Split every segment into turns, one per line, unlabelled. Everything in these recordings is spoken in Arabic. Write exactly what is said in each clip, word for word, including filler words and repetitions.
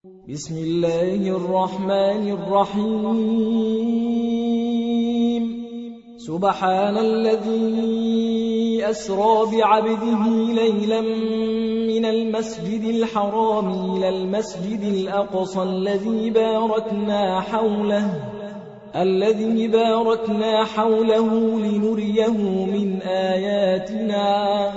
بسم الله الرحمن الرحيم سبحان الذي أسرى بعبده ليلا من المسجد الحرام إلى المسجد الأقصى الذي باركنا حوله الذي باركنا حوله لنريه من آياتنا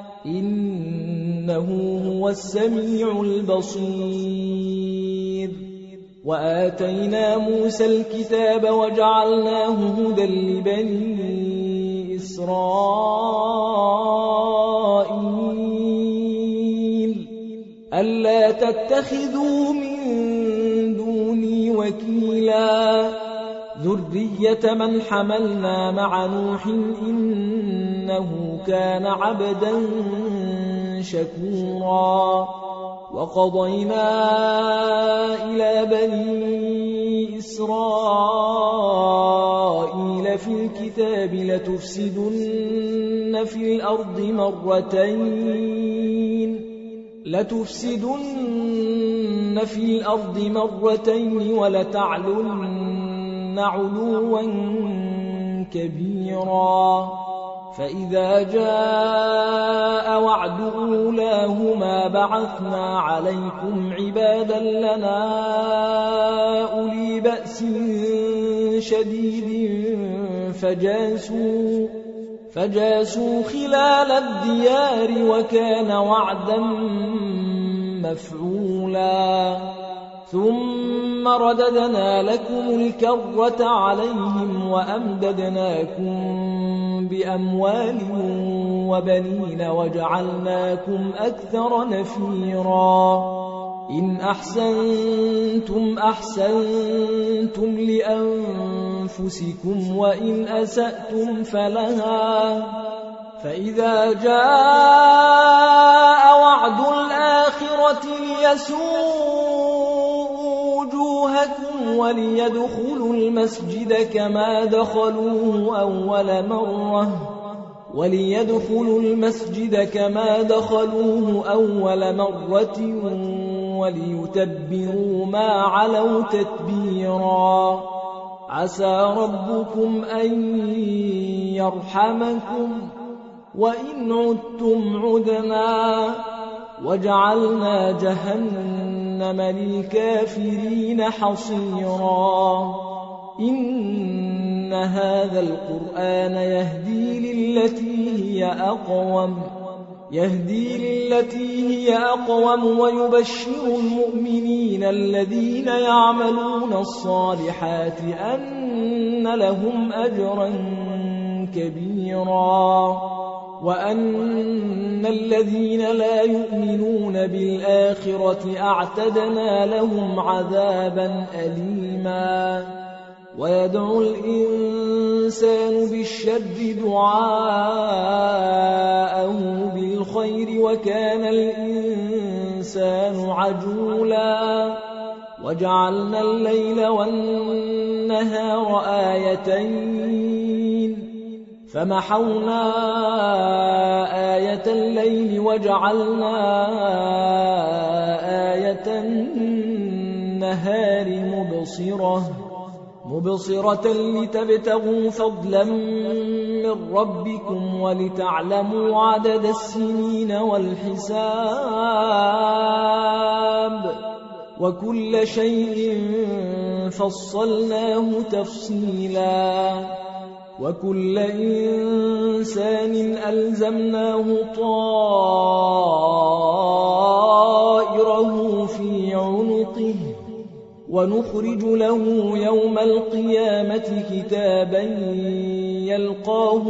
إنه هو السميع البصير وآتينا موسى الكتاب وجعلناه هدى لبني إسرائيل ألا تتخذوا من دوني وكيلا ذرية من حملنا مع نوح إنه كان عبدا شكورا وقضينا إلى بني إسرائيل في الكتاب لتفسدن في الأرض مرتين لتفسدن في الأرض مرتين ولتعلن علوا كبيرا فإذا جاء وعد أولاهما بعثنا عليكم عبادا لنا أولي بأس شديد فجاسوا فجاسوا خلال الديار وكان وعدا مفعولا ثم رددنا لكم الكرة عليهم وأمددناكم بأموال وبنين وجعلناكم أكثر نفيرا إن أحسنتم أحسنتم لأنفسكم وإن أسأتم فلها فإذا جاء وعد الآخرة ليسوءوا وجوهكم وليدخلوا المسجد كما دخلوه أول مرة وليدخلوا المسجد كما دخلوه أول مرة وليتبروا ما علوا تتبيرا عسى ربكم أن يرحمكم وإن عدتم عدنا وجعلنا جهنم للكافرين حصيرا إن هذا القرآن يهدي للتي هي أقوم يهدي للتي هي أقوم ويبشر المؤمنين الذين يعملون الصالحات أن لهم أجرا كبيرا وأن الذين لا يؤمنون بالآخرة أعتدنا لهم عذابا أليما ويدعو الإنسان بالشر دعاءه بالخير وكان الإنسان عجولا وجعلنا الليل والنهار آيتين فمحونا آية الليل وجعلنا آية النهار مبصرة مبصرة لتبتغوا فضلا من ربكم ولتعلموا عدد السنين والحساب وكل شيء فصلناه تفصيلا وكل إنسان ألزمناه طائره في عنقه ونخرج له يوم القيامة كتابا يلقاه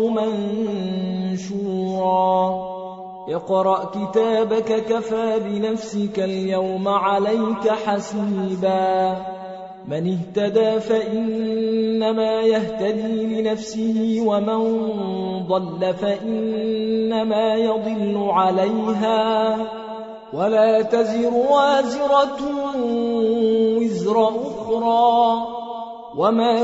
منشورا اقرأ كتابك كفى بنفسك اليوم عليك حسيبا من اهتدى فإنما يهتدي لنفسه ومن ضل فإنما يضل عليها ولا تزر وازرة وزر أخرى وما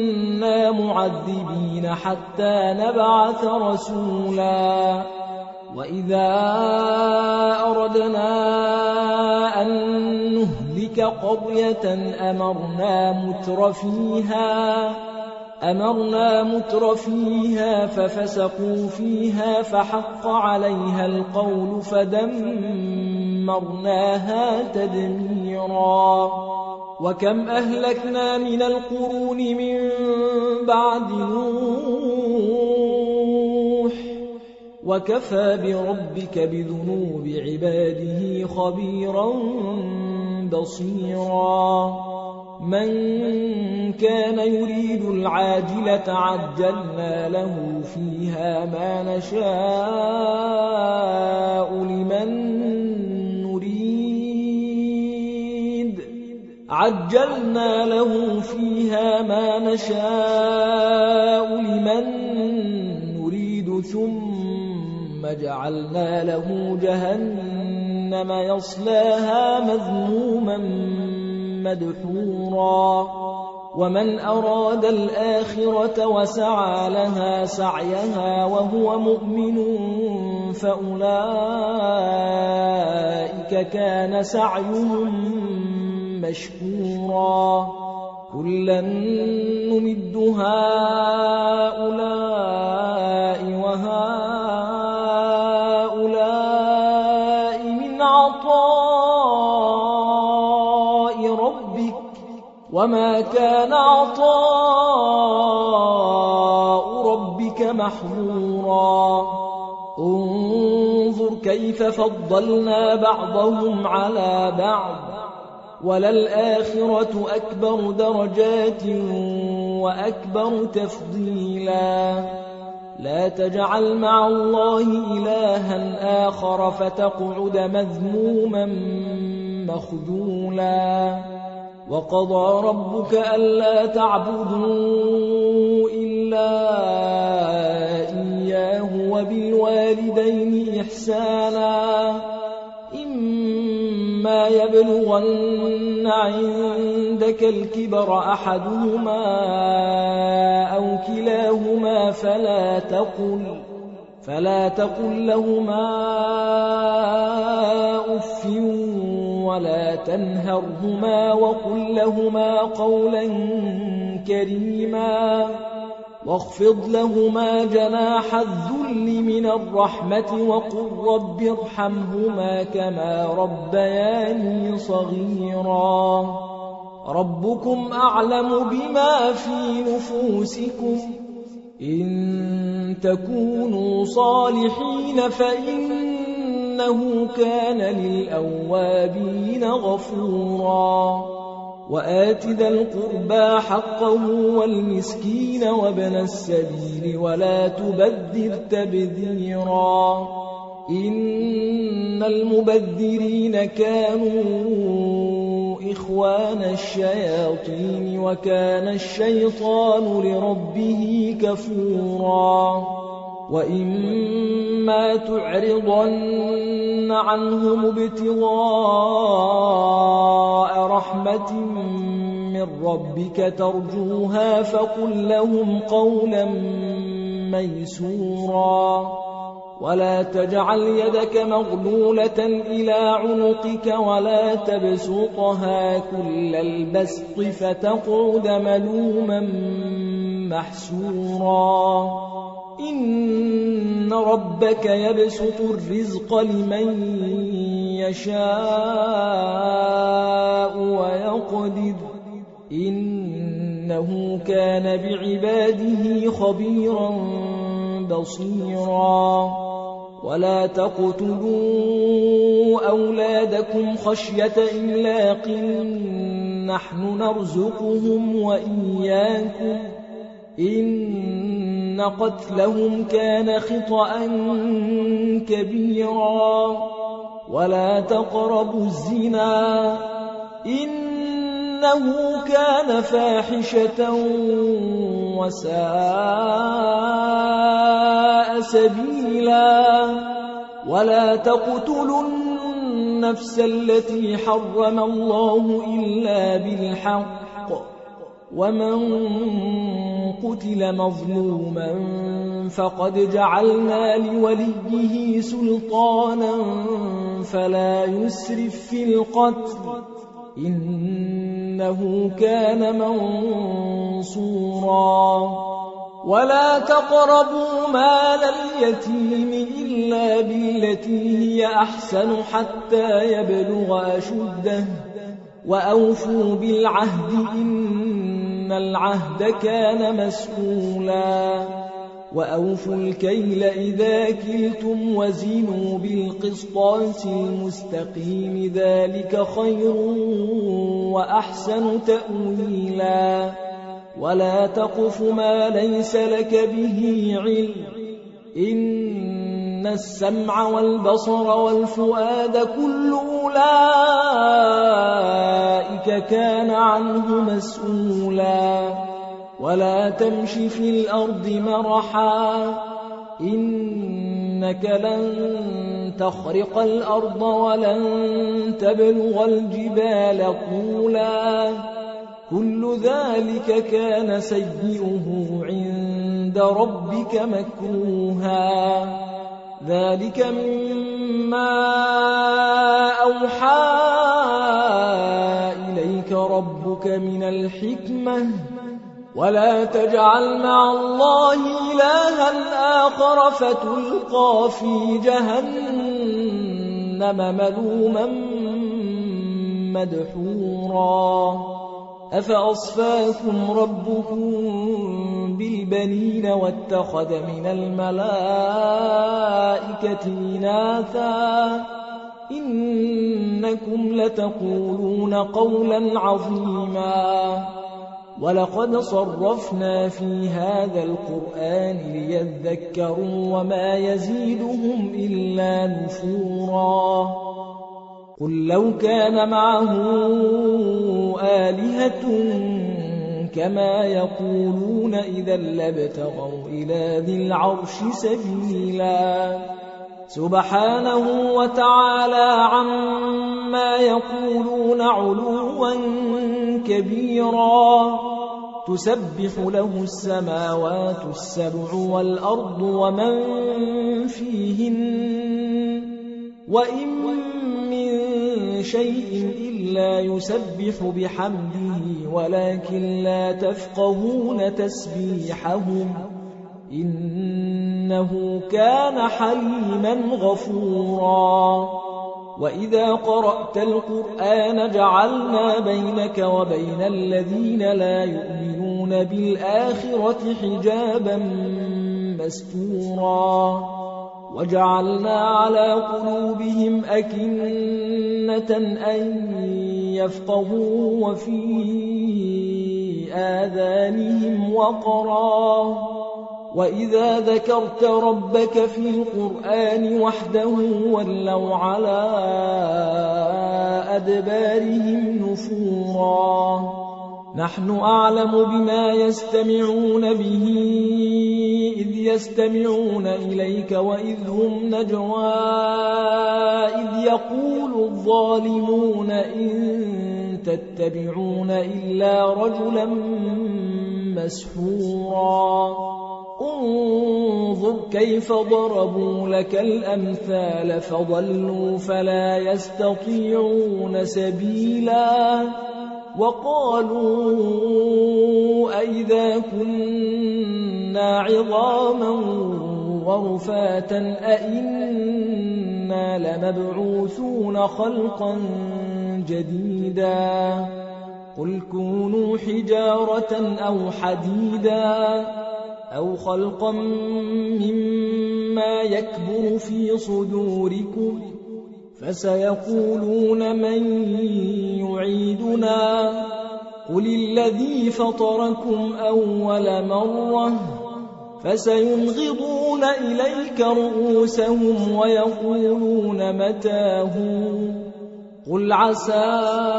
كنا معذبين حتى نبعث رسولا وإذا أردنا أن نهلك قرية أمرنا متر فيها أمرنا متر فيها ففسقوا فيها فحق عليها القول فدمرناها تدميرا وكم أهلكنا من القرون من بعد نوح وكفى بربك بذنوب عباده خبيرا بصيرا من كان يريد العاجلة عجلنا له فيها ما نشاء لمن نريد عجلنا له فيها ما نشاء لمن نريد ثم جعلنا له جهنم يصلاها مذموما مدحورا ومن أراد الآخرة وسعى لها سعيها وهو مؤمن فأولئك كان سعيهم مشكورا كلا نمد هؤلاء وهؤلاء من عطاء ربك وما كان عطاء ربك محظورا انظر كيف فضلنا بعضهم على بعض وللآخرة أكبر درجات وأكبر تفضيلا لا تجعل مع الله إلها آخر فتقعد مذموما مخذولا وقضى ربك ألا تعبدوا إلا إياه وبالوالدين إحسانا إما يبلغن عندك الكبر أحدهما أو كلاهما فلا تقل فلا تقل لهما أف ولا تنهرهما وقل لهما قولا كريما واخفض لهما جناح الذل من الرحمة وقل رب ارحمهما كما ربياني صغيرا ربكم أعلم بما في نفوسكم إن تكونوا صالحين فإنه كان للأوابين غفورا وآت ذا القربى حقه والمسكين وابن السبيل ولا تبذر تبذيرا إن المبذرين كانوا إخوان الشياطين وكان الشيطان لربه كفورا وإما تعرضن عنهم ابتغاء رحمة من ربك ترجوها فقل لهم قولا ميسورا ولا تجعل يدك مغلولة إلى عنقك ولا تبسطها كل البسط فتقعد ملوما محسورا إن ربك يبسط الرزق لمن يشاء ويقدر إنه كان بعباده خبيرا بصيرا ولا تقتلوا أولادكم خشية إملاق نحن نرزقهم وإياكم إن قتلهم كان خطأ كبيرا ولا تقربوا الزنا إنه كان فاحشة وساء سبيلا ولا تقتلوا النفس التي حرم الله إلا بالحق ومن قتل مظلوما فقد جعلنا لوليه سلطانا فلا يسرف في القتل إنه كان منصورا ولا تقربوا مال اليتيم إلا بالتي هي أحسن حتى يبلغ أشده وأوفوا بالعهد إن العهد كان مسؤولا وأوفوا الكيل إذا كلتم وزنوا بالقسطاس المستقيم ذلك خير وأحسن تأويلا ولا تقف ما ليس لك به علم إن السمع والبصر والفؤاد كل أولئك كان عنه مسؤولا ولا تمش في الأرض مرحا إنك لن تخرق الأرض ولن تبلغ الجبال طولا كل ذلك كان سيئه عند ربك مكروها ذلك مما أوحى إليك ربك من الحكمة ولا تجعل مع الله إلها آخر فتلقى في جهنم ملوما مدحورا أفأصفاكم ربكم بالبنين واتخذ من الملائكة إناثا إنكم لتقولون قولا عظيما ولقد صرفنا في هذا القرآن ليذكروا وما يزيدهم إلا نفورا قل لو كان معه آلهة كما يقولون إذا لابتغوا إلى ذي العرش سبيلا سبحانه وتعالى عما يقولون علوا كبيرا تسبح له السماوات السبع والأرض ومن فيهن وإن من شيء إلا يسبح بحمده ولكن لا تفقهون تسبيحهم إنه كان حليما غفورا وإذا قرأت القرآن جعلنا بينك وبين الذين لا يؤمنون بالآخرة حجابا مستورا وجعلنا على قلوبهم أكنة أن يفقهوا وفي آذانهم وقرا وإذا ذكرت ربك في القرآن وحده ولوا على أدبارهم نفورا نحن أعلم بما يستمعون به إذ يستمعون إليك وإذ هم نجوى إذ يقول الظالمون إن تتبعون إلا رجلا مسحورا انظر كيف ضربوا لك الأمثال فضلوا فلا يستطيعون سبيلا وقالوا أئذا كنا عظاما ورفاتا أئنا لمبعوثون خلقا جديدا قل كونوا حجارة أو حديدا أو خلقا مما يكبر في صدوركم فسيقولون من يعيدنا قل الذي فطركم أول مرة فسينغضون إليك رؤوسهم ويقولون متاه قل عسى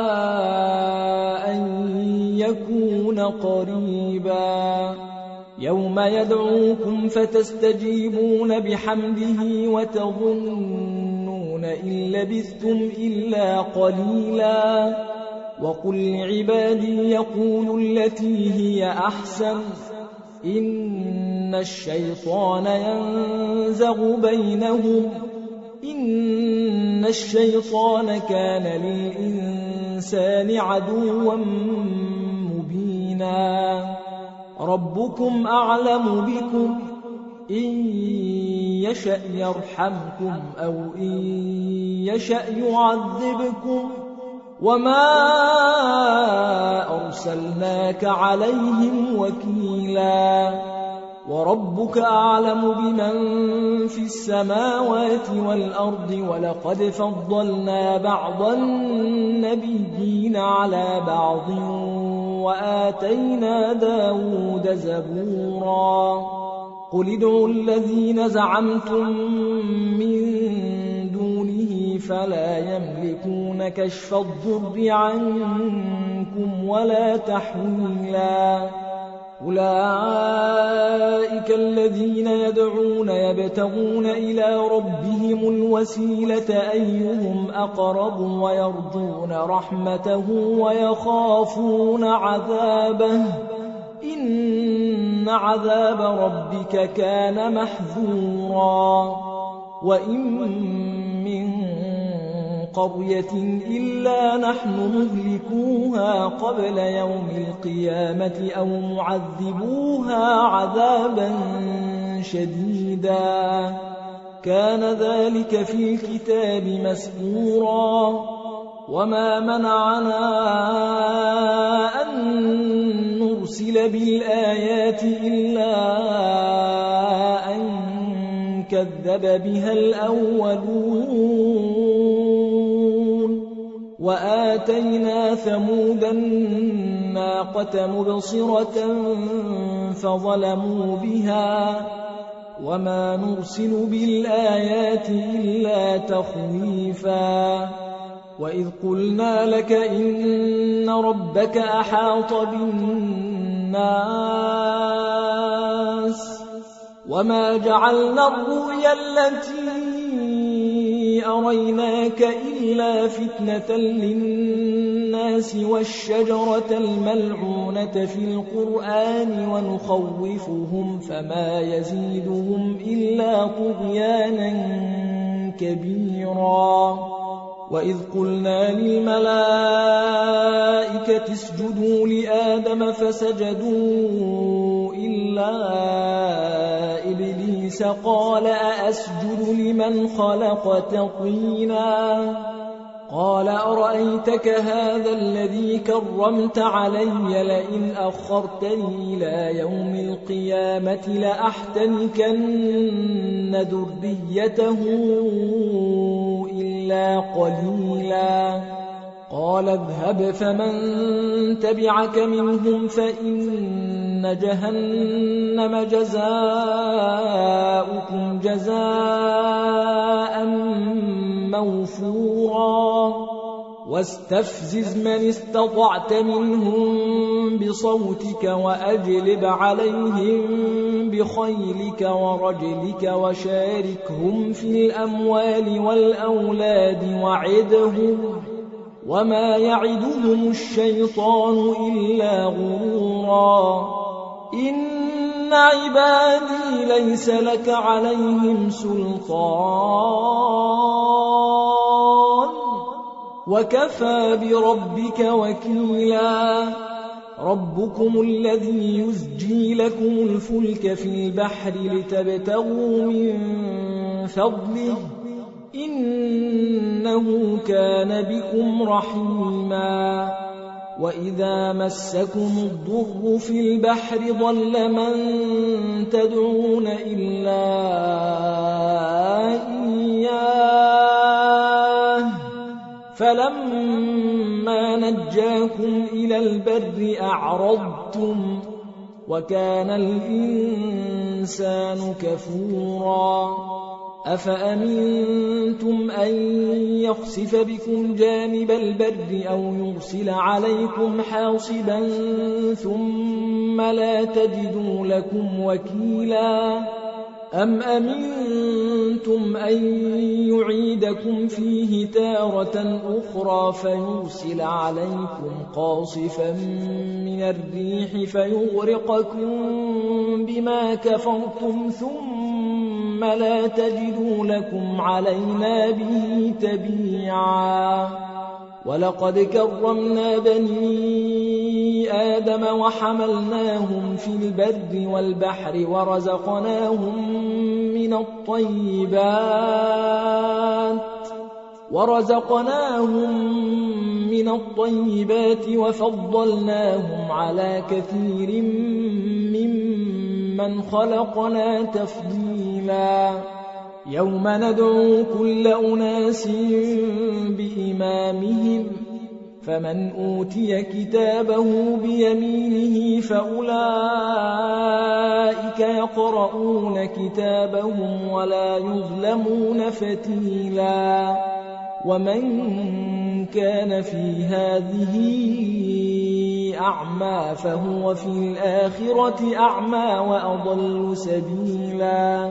أن يكون قريبا يوم يدعوكم فتستجيبون بحمده وتظنون إن لبثتم إلا قليلا وقل لعبادي يقولوا التي هي أحسن إن الشيطان ينزغ بينهم إن الشيطان كان للإنسان عدوا مبينا ربكم أعلم بكم إن يشأ يرحمكم أو إن يشأ يعذبكم وما أرسلناك عليهم وكيلا وربك أعلم بمن في السماوات والأرض ولقد فضلنا بعض النبيين على بعض وآتينا داود زبورا قل ادعوا الذين زعمتم من دونه فلا يملكون كشف الضر عنكم ولا تحويلا أولئك الذين يدعون يبتغون إلى ربهم الوسيلة أيهم أقرب ويرجون رحمته ويخافون عذابه إن عذاب ربك كان محذورا وإن من قرية إلا نحن مهلكوها قبل يوم القيامة أو معذبوها عذابا شديدا كان ذلك في الكتاب مسطورا وما منعنا أن نرسل بالآيات إلا أن كذب بها الأولون وآتينا ثمود الناقة مبصرة فظلموا بها وما نرسل بالآيات إلا تخويفا وإذ قلنا لك إن ربك أحاط بالناس وما جعلنا الرؤيا التي أريناك إلا فتنة للناس والشجرة الملعونة في القرآن ونخوفهم فما يزيدهم إلا طغيانا كبيرا وإذ قلنا للملائكة اسجدوا لآدم فسجدوا إلا إبليس قال أأسجد لمن خلقت طينا قال أرأيتك هذا الذي كرمت علي لئن أخرتني إلى يوم القيامة لأحتنكن ذريته إلا قليلا قال اذهب فمن تبعك منهم فإن جهنم جزاؤكم جزاء موفورا واستفزز من استطعت منهم بصوتك وأجلب عليهم بخيلك ورجلك وشاركهم في الأموال والأولاد وعدهم وما يعدهم الشيطان إلا غرورا إن عبادي ليس لك عليهم سلطان وكفى بربك وكيلا ربكم الذي يزجي لكم الفلك في البحر لتبتغوا من فضله إنه كان بكم رحيما وإذا مسكم الضر في البحر ضل من تدعون إلا إياه فلما نجاكم إلى البر أعرضتم وكان الإنسان كفورا أفأمنتم أن يخسف بكم جانب البر أو يرسل عليكم حاصبا ثم لا تجدوا لكم وكيلا أَمْ أَمِنْتُمْ أَنْ يُعِيدَكُمْ فِيهِ تَارَةً أُخْرَى فَيُرْسِلَ عَلَيْكُمْ قَاصِفًا مِنَ الرِّيحِ فَيُغْرِقَكُمْ بِمَا كَفَرْتُمْ ثُمَّ لَا تَجِدُوا لَكُمْ عَلَيْنَا بِهِ تَبِيعًا وَلَقَدْ كَرَّمْنَا بَنِي آدَمَ وَحَمَلْنَاهُمْ فِي الْبَرِّ وَالْبَحْرِ وَرَزَقْنَاهُمْ مِنَ الطَّيِّبَاتِ وَرَزَقْنَاهُمْ مِنَ الطَّيِّبَاتِ وَفَضَّلْنَاهُمْ عَلَى كَثِيرٍ مِّمَّنْ خَلَقْنَا تَفْضِيلًا يَوْمَ نَدْعُو كُلَّ أُنَاسٍ بِإِمَامِهِمْ فَمَنْ أُوتِيَ كِتَابَهُ بِيَمِينِهِ فَأُولَئِكَ يَقْرَؤُونَ كِتَابَهُمْ وَلَا يُظْلَمُونَ فَتِيلًا وَمَنْ كَانَ فِي هَذِهِ أَعْمَى فَهُوَ في الْآخِرَةِ أَعْمَى وَأَضَلُّ سَبِيلًا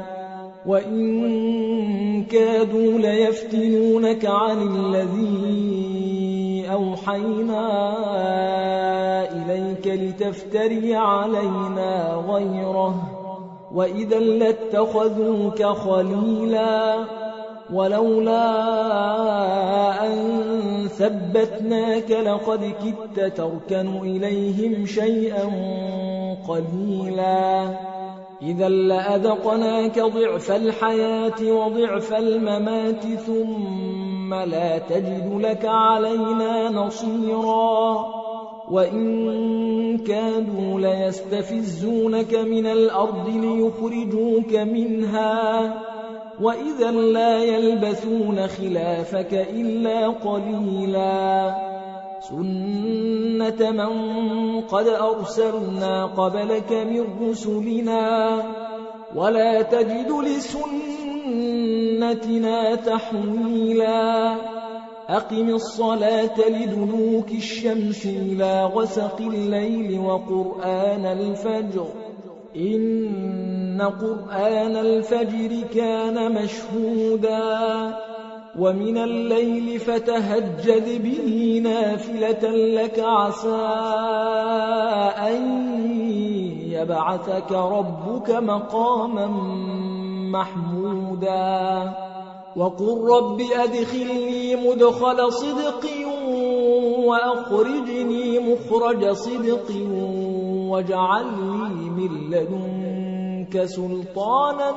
وَإِن كَادُوا لَيَفْتِنُونَكَ عَنِ الَّذِي أَوْحَيْنَا إِلَيْكَ لِتَفْتَرِيَ عَلَيْنَا غَيْرَهُ وَإِذًا لَّاتَّخَذُوكَ خَلِيلًا وَلَوْلَا أَن ثَبَّتْنَاكَ لَقَدْ كِدتَّ تَرْكَنُ إِلَيْهِمْ شَيْئًا قَلِيلًا إِذًا لَّأَذَقْنَاكَ ضِعْفَ الْحَيَاةِ وَضِعْفَ الْمَمَاتِ ثُمَّ لَا تَجِدُ لَكَ عَلَيْنَا نَصِيرًا وَإِن كَادُوا لَيَسْتَفِزُّونَكَ مِنَ الْأَرْضِ لِيُخْرِجُوكَ مِنْهَا وَإِذًا لَّا يَلْبَثُونَ خِلَافَكَ إِلَّا قَلِيلًا سُنَّةَ مَنْ قَدْ أَرْسَلْنَا قَبْلَكَ مِنْ رُسُلِنَا وَلَا تَجِدُ لِسُنَّتِنَا تَحْوِيلًا أَقِمِ الصَّلَاةَ لِدُلُوكِ الشَّمْسِ إِلَى غَسَقِ اللَّيْلِ وَقُرْآنَ الْفَجْرِ إِنَّ قُرْآنَ الْفَجْرِ كَانَ مَشْهُودًا وَمِنَ اللَّيْلِ فَتَهَجَّدْ بِهِ نَافِلَةً لَّكَ عَسَىٰ أَن يَبْعَثَكَ رَبُّكَ مَقَامًا مَّحْمُودًا وَقُل رَّبِّ أَدْخِلْنِي مُدْخَلَ صِدْقٍ وَأَخْرِجْنِي مُخْرَجَ صِدْقٍ وَاجْعَل لِّي مِن لَّدُنكَ سُلْطَانًا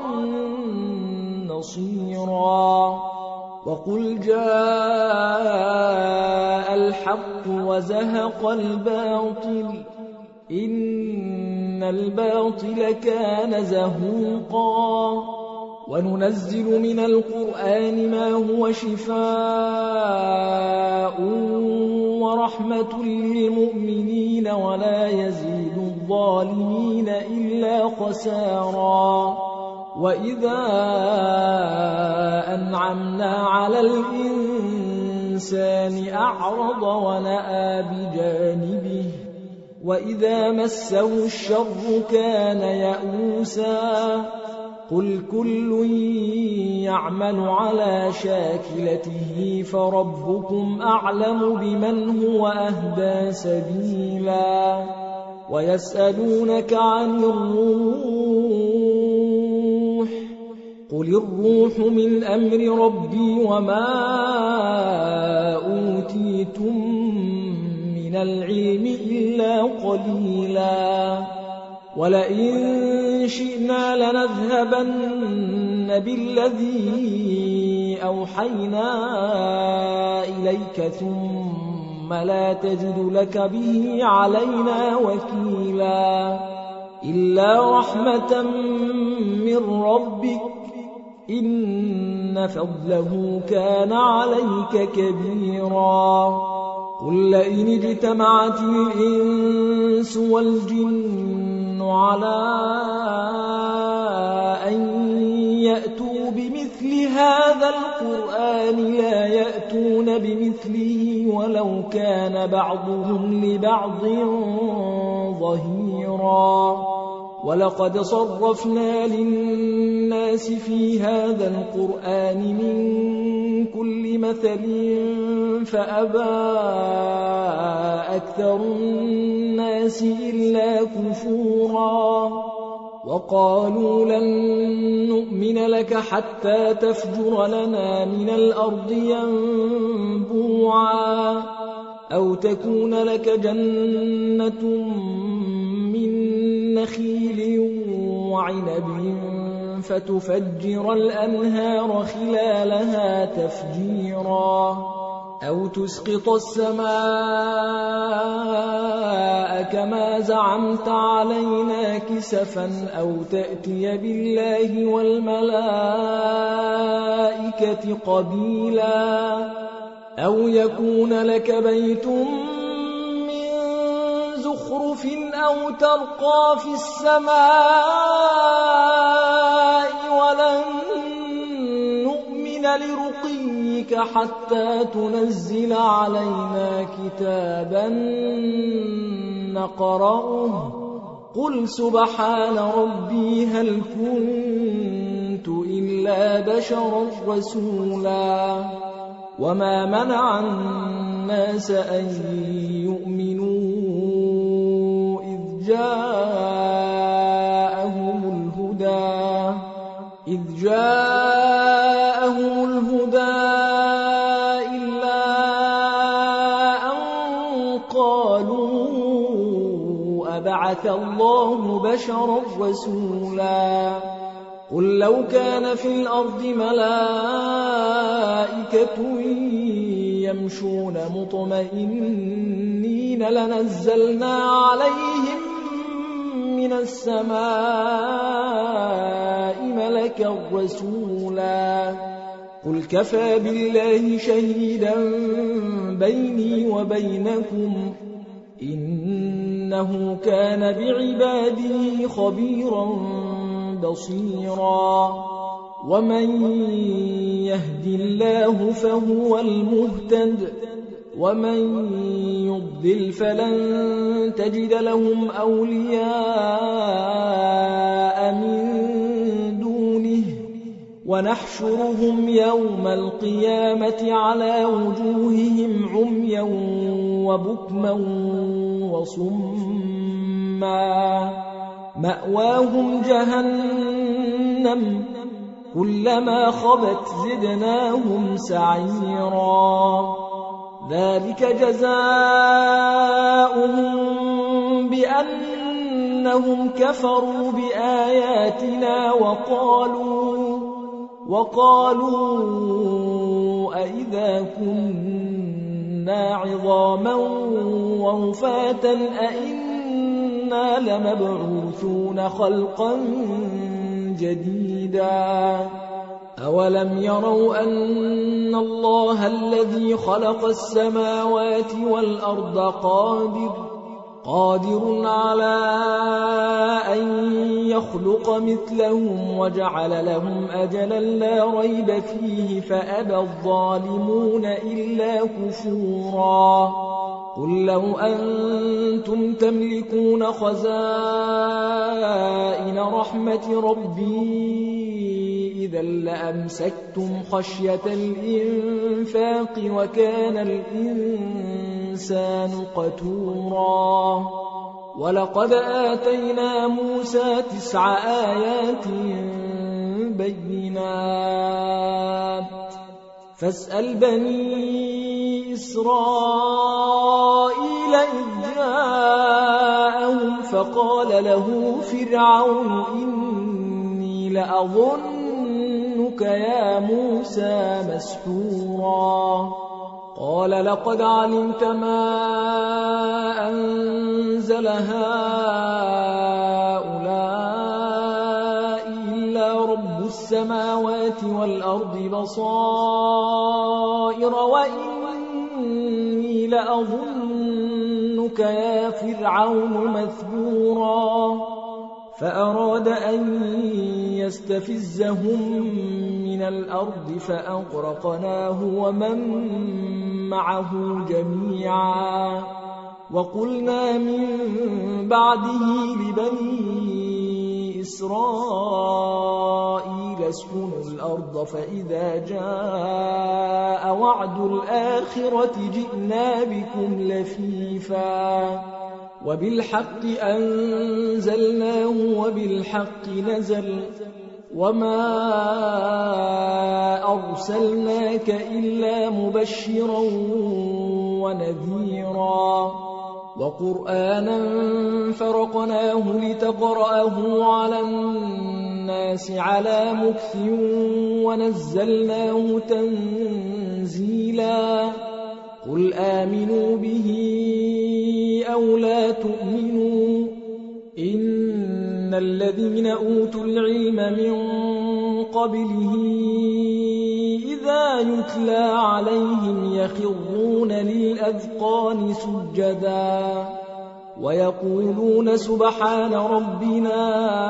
نَّصِيرًا وَقُلْ جَاءَ الْحَقُّ وَزَهَقَ الْبَاطِلُ إِنَّ الْبَاطِلَ كَانَ زَهُوقًا وَنُنَزِّلُ مِنَ الْقُرْآنِ مَا هُوَ شِفَاءٌ وَرَحْمَةٌ لِّلْمُؤْمِنِينَ وَلَا يَزِيدُ الظَّالِمِينَ إِلَّا خَسَارًا وَإِذَا أَنْعَمْنَا عَلَى الْإِنسَانِ أَعْرَضَ وَنَأَىٰ بِجَانِبِهِ وَإِذَا مَسَّهُ الشَّرُّ كَانَ يَئُوسًا قُلْ كُلٌّ يَعْمَلُ عَلَى شَاكِلَتِهِ فَرَبُّكُمْ أَعْلَمُ بِمَنْ هُوَ أَهْدَىٰ سَبِيلًا وَيَسْأَلُونَكَ عَنِ الرُّوحِ قُلِ الرُّوحُ مِنْ أَمْرِ رَبِّي وَمَا أُوتِيتُم مِّنَ الْعِلْمِ إِلَّا قَلِيلًا وَلَئِن شِئْنَا لَنَذْهَبَنَّ بِالَّذِي أَوْحَيْنَا إِلَيْكَ ثُمَّ لَا تَجِدُ لَكَ بِهِ عَلَيْنَا وَكِيلًا إِلَّا رَحْمَةً مِّن رَّبِّكَ إِنَّ فَضْلَهُ كَانَ عَلَيْكَ كَبِيرًا قُل لَّئِنِ اجْتَمَعَتِ الْإِنسُ وَالْجِنُّ عَلَىٰ أَن يَأْتُوا بِمِثْلِ هَٰذَا الْقُرْآنِ لَا يَأْتُونَ بِمِثْلِهِ وَلَوْ كَانَ بَعْضُهُمْ لِبَعْضٍ ظَهِيرًا ولقد صرفنا للناس في هذا القرآن من كل مثل فأبى أكثر الناس إلا كفورا وقالوا لن نؤمن لك حتى تفجر لنا من الأرض ينبوعا أو تكون لك جنة من نخيل وعنب فتفجر الأنهار خلالها تفجيرا أو تسقط السماء كما زعمت علينا كسفا أو تأتي بالله والملائكة قبيلا أو يكون لك بيت زخرف أو ترقى في السماء ولن نؤمن لرقيك حتى تنزل علينا كتابا نقرأه قل سبحان ربي هل كنت إلا بشرا رسولا وما منع الناس أن يؤمنوا جاءهم الهدى إذ جاءهم الهدى إلا أن قالوا أبعث الله بشرا رسولا قل لو كان في الأرض ملائكة يمشون مطمئنين لنزلنا عليهم من السماء ملكا رسولا قل كفى بالله شهيدا بيني وبينكم إنه كان بعباده خبيرا بصيرا ومن يهد الله فهو المهتد ومن يضلل فلن تجد لهم أولياء من دونه ونحشرهم يوم القيامة على وجوههم عميا وبكما وصما مأواهم جهنم كلما خبت زدناهم سعيرا ذلك جزاؤهم بأنهم كفروا بآياتنا وقالوا وقالوا أئذا كنا عظاما ورفاتا أئنا لمبعوثون خلقا جديدا أولم يروا أن الله الذي خلق السماوات والأرض قادر قادر على أن يخلق مثلهم وجعل لهم أجلا لا ريب فيه فأبى الظالمون إلا كفورا قل لو أنتم تملكون خزائن رحمة ربي إذا لأمسكتم خشية الإنفاق وكان الإنسان قتورا ولقد آتينا موسى تسع آيات بينات فاسأل بني إسرائيل إذ جاءهم فقال له فرعون إني لأظنك يا موسى مسحورا قال لقد علمت ما أنزل هؤلاء إلا رب السماوات والأرض بصائر وإني لأظنك يا فرعون مثبورا فأراد أن يستفزهم من الأرض فأغرقناه ومن معه جميعا وقلنا من بعده لبني إسرائيل اسكنوا الأرض فإذا جاء وعد الآخرة جئنا بكم لفيفا وبالحق أنزلناه وبالحق نزل وما أرسلناك إلا مبشرا ونذيرا وقرآنا فرقناه لتقرأه على الناس على مكث ونزلناه تنزيلا قل آمنوا به أو لا تؤمنوا إن الذين أوتوا العلم من قبله إذا يتلى عليهم يخرون للأذقان سجدا ويقولون سبحان ربنا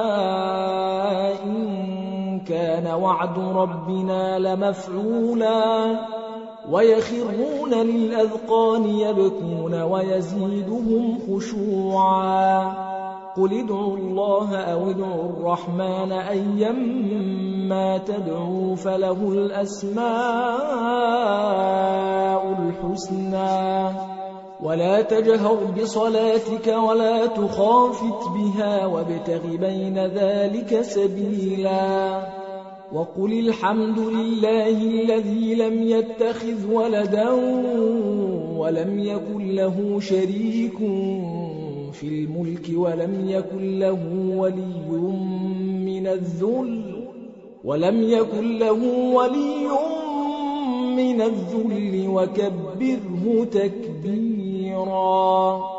إن كان وعد ربنا لمفعولا ويخرون للأذقان يبكون ويزيدهم خشوعا قل ادعوا الله أو ادعوا الرحمن أيما تدعوا فله الأسماء الحسنى ولا تجهر بصلاتك ولا تخافت بها وابتغ بين ذلك سبيلا وقل الحمد لله الذي لم يتخذ ولدا ولم يكن له شريك في الملك ولم يكن له ولي من الذل ولم يكن له ولي من الذل وكبره تكبيرا